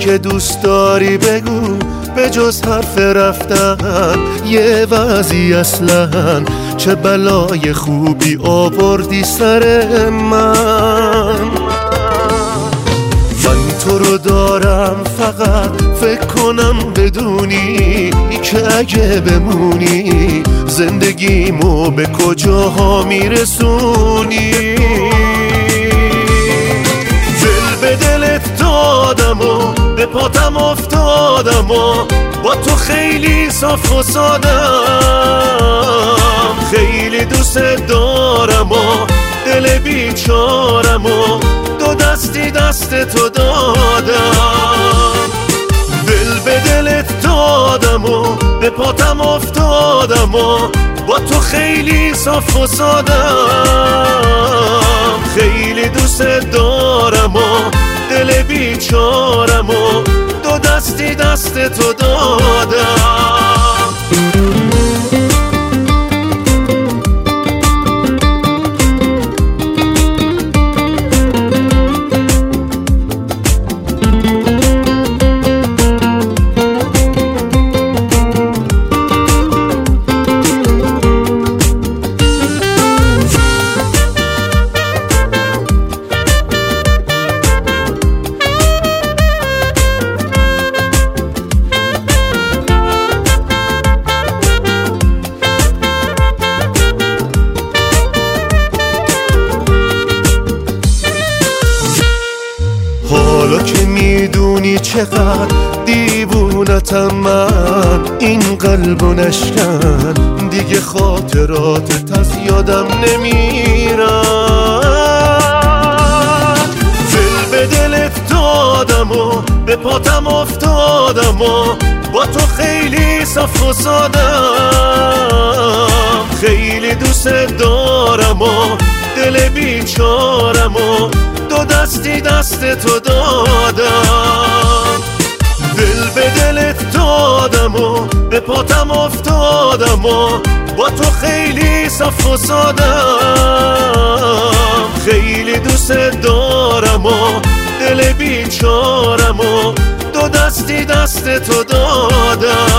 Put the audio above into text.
که دوست داری بگو، به جز حرف رفتن یه وضعی اصلا چه بلای خوبی آوردی سر من تو رو دارم فقط فکر کنم بدونی که اگه بمونی زندگیمو به کجاها میرسونی. دل به دلت دادم و به پاتم افتادم و با تو خیلی صاف و سادم، خیلی دوست دارم و دل بیچارم و دو دستی دست تو دادم. دل به دلت دادم و به پاتم افتادم و با تو خیلی صاف و سادم، خیلی دوست دارم و دل بیچارم و دو دستی دست تو دادم. حالا که میدونی چقدر دیوونتم من، این قلبو نشکن دیگه خاطراتت از یادم نمیرن. دل به دلت دادم و به پاتم افتادم و با تو خیلی صاف و سادم، خیلی دوست دارم و دل بیچارم و دو دستی دست تو دادم. دل به دلت دادم و به پاتم افتادم و با تو خیلی صاف و سادم، خیلی دوست دارم و دل بیچارم و دو دستی دست تو دادم.